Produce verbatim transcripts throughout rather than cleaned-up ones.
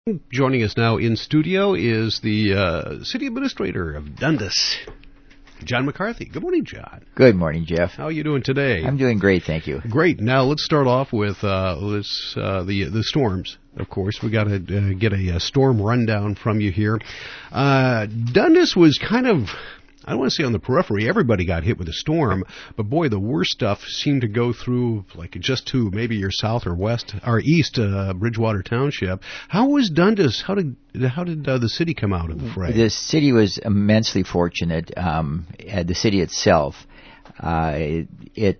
Joining us now in studio is the uh, City Administrator of Dundas, John McCarthy. Good morning, John. Good morning, Jeff. How are you doing today? I'm doing great, thank you. Great. Now let's start off with uh, this, uh, the the storms. Of course, we got to uh, get a, a storm rundown from you here. Uh, Dundas was kind of, I don't want to say on the periphery. Everybody got hit with a storm, but boy, the worst stuff seemed to go through like just to maybe your south or west or east uh, Bridgewater Township. How was Dundas? How did how did uh, the city come out of the fray? The city was immensely fortunate. Um, uh, the city itself, uh, it, it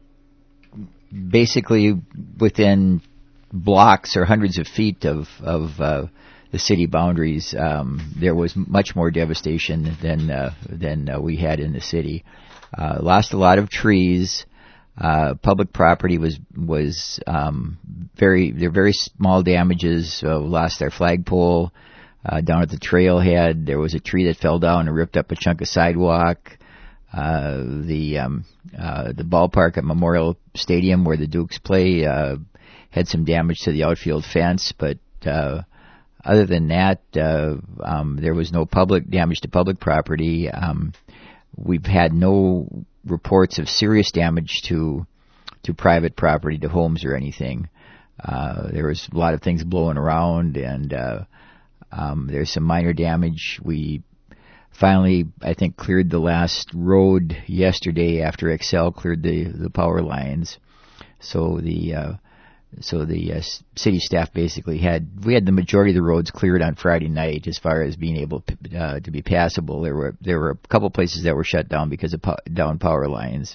basically within blocks or hundreds of feet of of uh, the city boundaries, um, there was much more devastation than uh, than uh, we had in the city. Uh, lost a lot of trees. Uh, public property was was um, very there very small damages. Uh, lost their flagpole uh, down at the trailhead. There was a tree that fell down and ripped up a chunk of sidewalk. Uh, the um, uh, the ballpark at Memorial Stadium where the Dukes play uh, had some damage to the outfield fence, but uh, other than that, uh, um, there was no public damage to public property. Um, we've had no reports of serious damage to to private property, to homes or anything. Uh, there was a lot of things blowing around, and uh, um, there's some minor damage. We finally, I think, cleared the last road yesterday after Excel cleared the, the power lines. So the uh, So the uh, city staff basically had, we had the majority of the roads cleared on Friday night as far as being able to, uh, to be passable. There were there were a couple places that were shut down because of po- down power lines.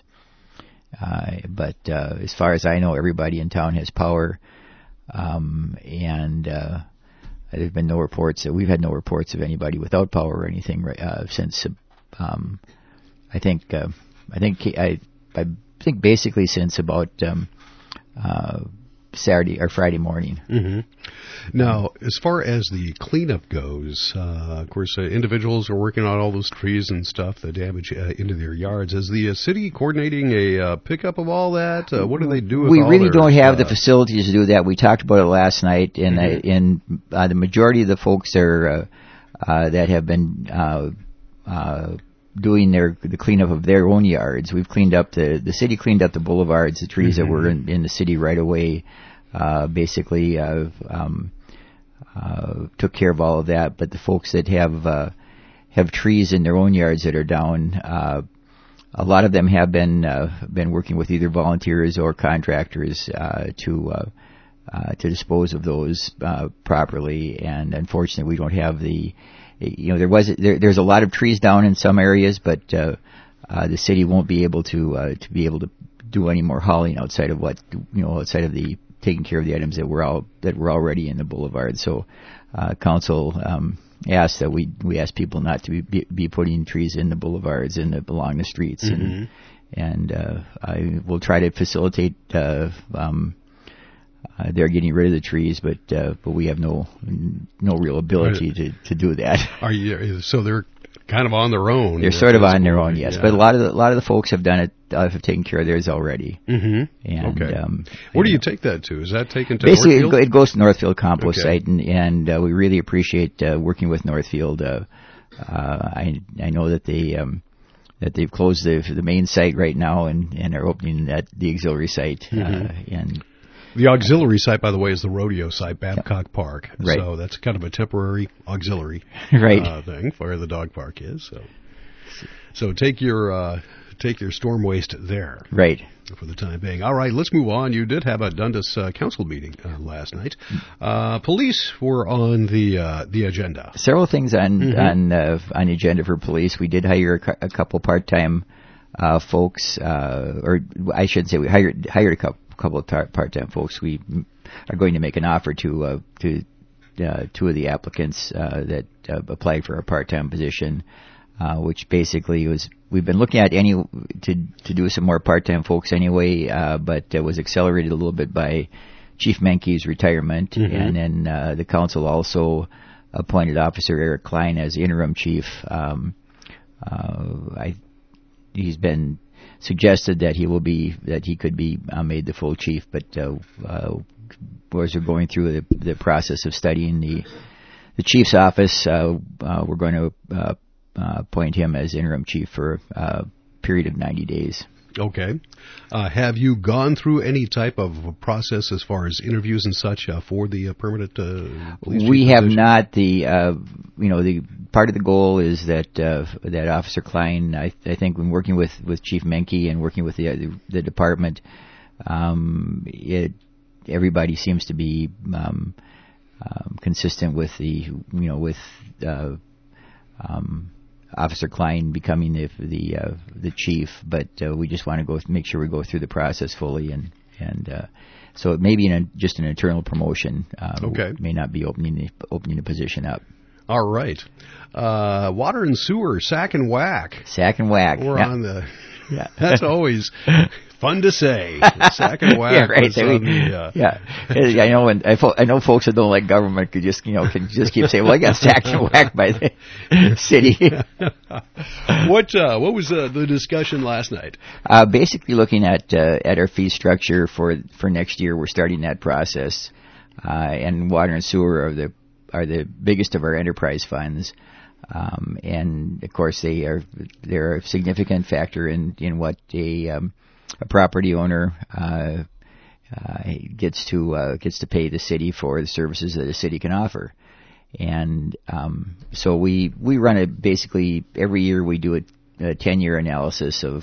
Uh, but uh, as far as I know, everybody in town has power, um, and uh, there's been no reports. That we've had no reports of anybody without power or anything uh, since. Um, I think uh, I think I I think basically since about. Um, uh, Saturday or Friday morning. Mm-hmm. Now, as far as the cleanup goes, uh, of course, uh, individuals are working on all those trees and stuff, the damage uh, into their yards. Is the uh, city coordinating a uh, pickup of all that? Uh, what do they do with We all really their, don't have uh, the facilities to do that. We talked about it last night, and mm-hmm. uh, in uh, the majority of the folks are, uh, uh, that have been uh, uh, doing their the cleanup of their own yards. We've cleaned up the the city cleaned up the boulevards, the trees mm-hmm. that were in, in the city right away. Uh, basically, uh, um, uh, took care of all of that. But the folks that have uh, have trees in their own yards that are down, uh, a lot of them have been uh, been working with either volunteers or contractors uh, to uh, uh, to dispose of those uh, properly. And unfortunately, we don't have the, you know, there was there, there's a lot of trees down in some areas, but uh, uh, the city won't be able to uh, to be able to do any more hauling outside of what you know outside of the taking care of the items that were all that were already in the boulevard. So, uh, council um, asked that we we ask people not to be, be putting trees in the boulevards and along the streets, mm-hmm. and and uh, I will try to facilitate uh, um, uh, their getting rid of the trees, but uh, but we have no no real ability to, to do that. Are you so they're kind of on their own? They're sort of on their own, yes. Yeah. But a lot of the, a lot of the folks have done it, uh, have taken care of theirs already. Mm-hmm. And, okay. Um, Where do you take that to? Is that taken to basically Northfield? It goes to Northfield Compost okay. Site, and, and uh, we really appreciate uh, working with Northfield. Uh, uh, I I know that they um, that they've closed the the main site right now and, and are opening that the auxiliary site. Mm-hmm. Uh, and the auxiliary site, by the way, is the rodeo site, Babcock yep. Park. Right. So that's kind of a temporary auxiliary right. uh, thing where the dog park is. So. So take your uh, take your storm waste there, right? For the time being. All right, let's move on. You did have a Dundas uh, council meeting uh, last night. Uh, police were on the uh, the agenda. Several things on mm-hmm. on uh, on the agenda for police. We did hire a, cu- a couple part time uh, folks, uh, or I should say we hired hired a couple, couple of tar- part time folks. We are going to make an offer to uh, to uh, two of the applicants uh, that uh, applied for a part time position. Uh, which basically was, we've been looking at any, to, to do some more part-time folks anyway, uh, but it was accelerated a little bit by Chief Menke's retirement. Mm-hmm. And then, uh, the council also appointed Officer Eric Klein as interim chief. Um, uh, I, he's been suggested that he will be, that he could be uh, made the full chief, but, uh, uh, as we're going through the, the process of studying the, the chief's office, uh, uh, we're going to uh, uh, appoint him as interim chief for a period of ninety days. Okay. Uh, have you gone through any type of process as far as interviews and such uh, for the uh, permanent uh, police chief We have position? not. The uh, you know the part of the goal is that uh, that Officer Klein. I, I think when working with, with Chief Menke and working with the the, the department, um, it everybody seems to be um, um, consistent with the you know with. Uh, um, Officer Klein becoming the the, uh, the chief, but uh, we just want to go make sure we go through the process fully, and and uh, so it may be in a, just an internal promotion. Uh, okay, may not be opening the, opening the position up. All right, uh, water and sewer, Sack and Whack. Sack and Whack. We're yeah. on the. Yeah. That's always fun to say. Sack and Whack. Yeah, right. was on the, uh, yeah, I know. When I, fo- I know folks that don't like government could just you know can just keep saying, "Well, I got sacked and whacked by the city." what uh, What was uh, the discussion last night? Uh, basically, looking at uh, at our fee structure for for next year, we're starting that process, uh, and water and sewer are the are the biggest of our enterprise funds. Um, and of course, they are they're a significant factor in, in what a um, a property owner uh, uh, gets to uh, gets to pay the city for the services that the city can offer. And um, so we we run a basically every year we do a, a ten year analysis of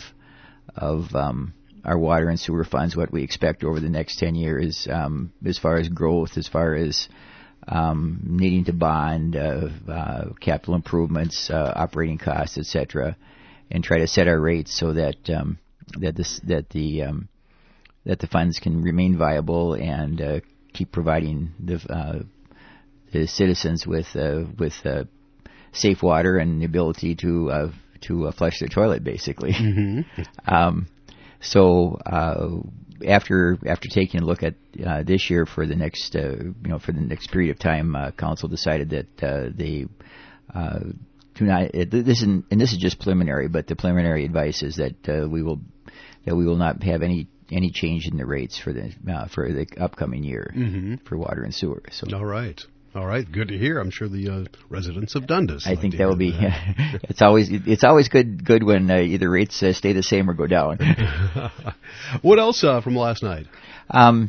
of um, our water and sewer funds, what we expect over the next ten years, um, as far as growth, as far as Um, needing to bond, uh, uh, capital improvements, uh, operating costs, et cetera, and try to set our rates so that um, that this that the um, that the funds can remain viable and uh, keep providing the uh, the citizens with uh, with uh, safe water and the ability to uh, to uh, flush their toilet, basically. Mm-hmm. um, so. Uh, After after taking a look at uh, this year for the next uh, you know for the next period of time, uh, council decided that uh, they uh, do not. It, this is and this is just preliminary, but the preliminary advice is that uh, we will that we will not have any any change in the rates for the uh, for the upcoming year mm-hmm. for water and sewer. So all right. All right, good to hear. I'm sure the uh, residents of Dundas. I like think to that will be. that. it's always it's always good good when uh, either rates uh, stay the same or go down. What else uh, from last night? Um,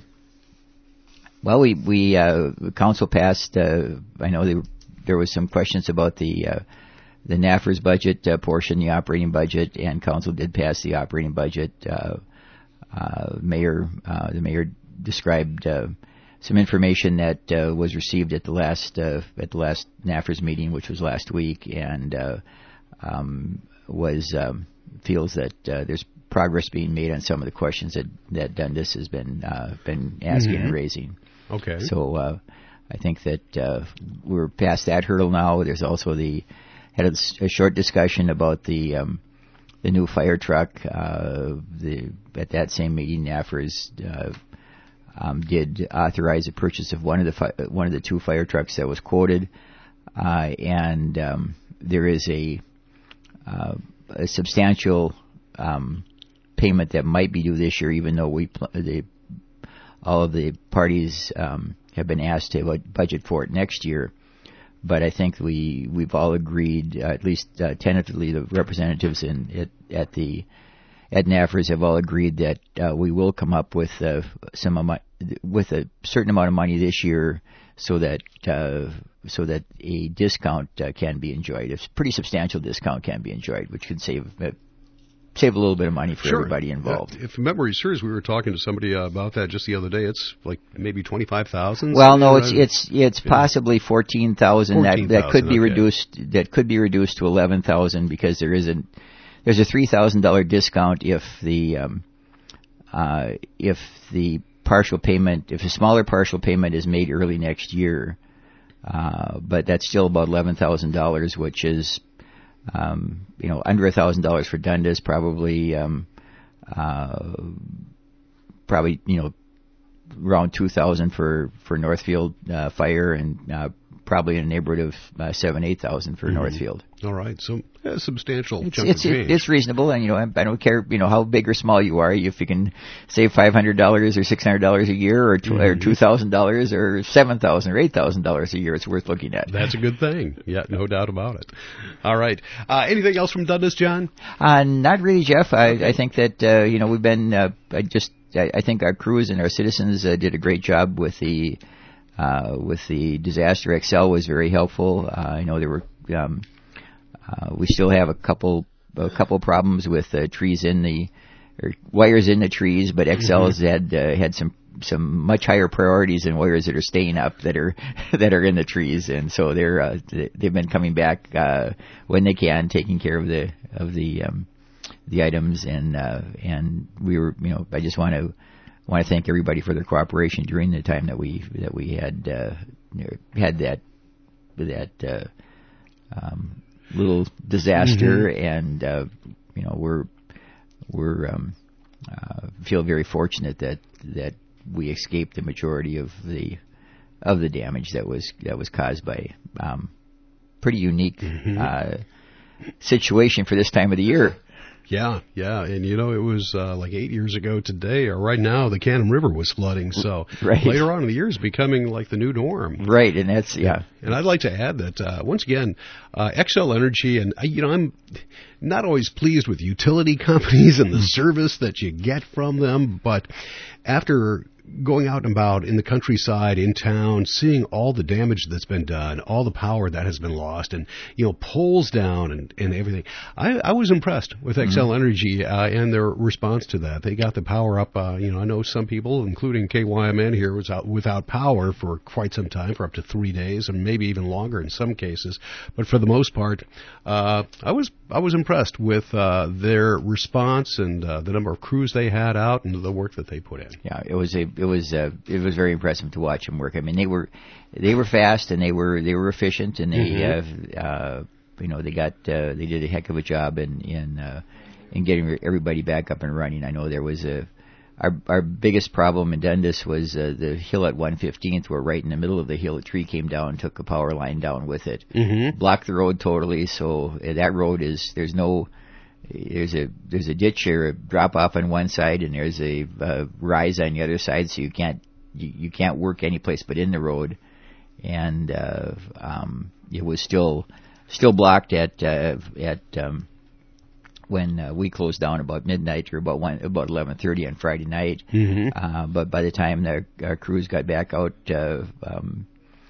well, we we uh, council passed. Uh, I know they, there was some questions about the uh, the N A F R S budget uh, portion, the operating budget, and council did pass the operating budget. Uh, uh, mayor, uh, the mayor described. Uh, Some information that uh, was received at the last uh, at the last N A F R S meeting, which was last week, and uh, um, was um, feels that uh, there's progress being made on some of the questions that, that Dundas has been uh, been asking mm-hmm. and raising. Okay. So uh, I think that uh, we're past that hurdle now. There's also the had a, a short discussion about the um, the new fire truck. Uh, the at that same meeting, N A F R S. Uh, Um, did authorize the purchase of one of the fi- one of the two fire trucks that was quoted, uh, and um, there is a, uh, a substantial um, payment that might be due this year, even though we pl- the, all of the parties um, have been asked to budget for it next year. But I think we we've all agreed, uh, at least uh, tentatively, the representatives in at, at the At N A F R S have all agreed that uh, we will come up with uh, some amo- with a certain amount of money this year, so that uh, so that a discount uh, can be enjoyed. A pretty substantial discount can be enjoyed, which could save uh, save a little bit of money for sure. everybody involved. Uh, if memory serves, we were talking to somebody uh, about that just the other day. It's like maybe twenty five thousand. Well, no, it's it's it's possibly fourteen thousand. That that could be okay. reduced. That could be reduced to eleven thousand because there isn't. There's a three thousand dollar discount if the um, uh, if the partial payment, if a smaller partial payment is made early next year, uh, but that's still about eleven thousand dollars, which is um, you know under a thousand dollars for Dundas, probably um, uh, probably you know around two thousand for for Northfield uh, Fire, and uh, probably in the neighborhood of uh, seven, eight thousand for mm-hmm. Northfield. All right, so a substantial it's, chunk it's, of change. It's reasonable, and you know, I, I don't care, you know, how big or small you are. If you can save five hundred dollars or six hundred dollars a year, or, mm-hmm. or two thousand dollars, or seven thousand or eight thousand dollars a year, it's worth looking at. That's a good thing. Yeah, no doubt about it. All right, uh, anything else from Dundas, John? Uh, not really, Jeff. I, okay. I think that uh, you know we've been. Uh, I just I, I think our crews and our citizens uh, did a great job with the uh, with the disaster. Excel was very helpful. Uh, I know there were. Um, Uh, we still have a couple a couple problems with uh, trees in the or wires in the trees, but Excel has mm-hmm. had uh, had some some much higher priorities than wires that are staying up that are that are in the trees, and so they're uh, they've been coming back uh, when they can, taking care of the of the um, the items, and uh, and we were you know I just want to want to thank everybody for their cooperation during the time that we that we had uh, had that that. Uh, um, little disaster, mm-hmm. and uh, you know we're we're um, uh, feel very fortunate that that we escaped the majority of the of the damage that was that was caused by um, pretty unique mm-hmm. uh, situation for this time of the year. Yeah, yeah, and you know, it was uh, like eight years ago today, or right now, the Cannon River was flooding, so right. later on in the year is becoming like the new norm. Right, and that's, yeah. And I'd like to add that, uh, once again, uh, Xcel Energy, and, you know, I'm not always pleased with utility companies and the service that you get from them, but after going out and about in the countryside, in town, seeing all the damage that's been done, all the power that has been lost, and, you know, poles down and, and everything. I, I was impressed with Xcel mm-hmm. Energy uh, and their response to that. They got the power up. Uh, you know, I know some people, including K Y M N here, was out without power for quite some time, for up to three days, and maybe even longer in some cases. But for the most part, uh, I was I was impressed with uh, their response and uh, the number of crews they had out and the work that they put in. Yeah, it was a it was uh, it was very impressive to watch them work. I mean, they were they were fast and they were they were efficient, and they mm-hmm. uh, uh, you know they got uh, they did a heck of a job in in uh, in getting everybody back up and running. I know there was a our our biggest problem in Dundas was uh, the hill at one fifteenth, where right in the middle of the hill a tree came down and took a power line down with it, mm-hmm. blocked the road totally. So uh, that road is there's no There's a there's a ditch or a drop off on one side, and there's a uh, rise on the other side, so you can't you, you can't work any place but in the road. And uh, um, it was still still blocked at uh, at um, when uh, we closed down about midnight or about one about eleven thirty on Friday night. Mm-hmm. Uh, but by the time our, our crews got back out. Uh, um,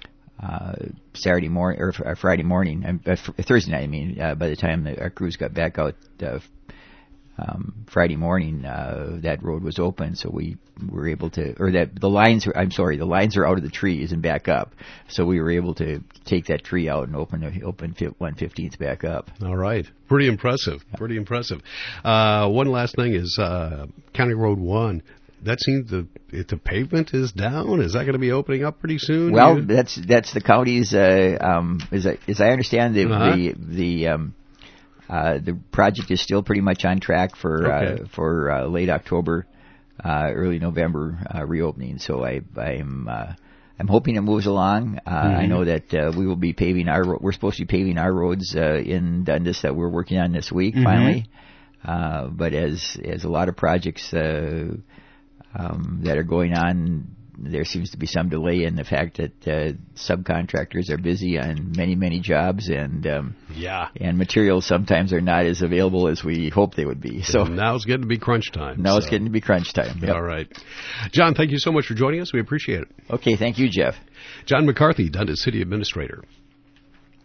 Uh, Saturday morning or uh, Friday morning, uh, Thursday night. I mean, uh, by the time the, our crews got back out uh, um, Friday morning, uh, that road was open, so we were able to, or that the lines. Were, I'm sorry, the lines are out of the trees and back up, so we were able to take that tree out and open open one fifteenth back up. All right, pretty impressive. Yeah. Pretty impressive. Uh, one last thing is uh, County Road One. That seems the if the pavement is down. Is that going to be opening up pretty soon? Well, yeah. that's that's the county's. Uh, um, as I, as I understand, the uh-huh. the the, um, uh, the project is still pretty much on track for okay. uh, for uh, late October, uh, early November uh, reopening. So I I'm uh, I'm hoping it moves along. Uh, mm-hmm. I know that uh, we will be paving our we're supposed to be paving our roads uh, in Dundas that we're working on this week mm-hmm. finally. Uh, but as as a lot of projects. Uh, Um, that are going on, there seems to be some delay in the fact that uh, subcontractors are busy on many, many jobs, and um, yeah, and materials sometimes are not as available as we hoped they would be. So and now it's getting to be crunch time. Now so. it's getting to be crunch time. Yep. All right, John, thank you so much for joining us. We appreciate it. Okay, thank you, Jeff. John McCarthy, Dundas City Administrator.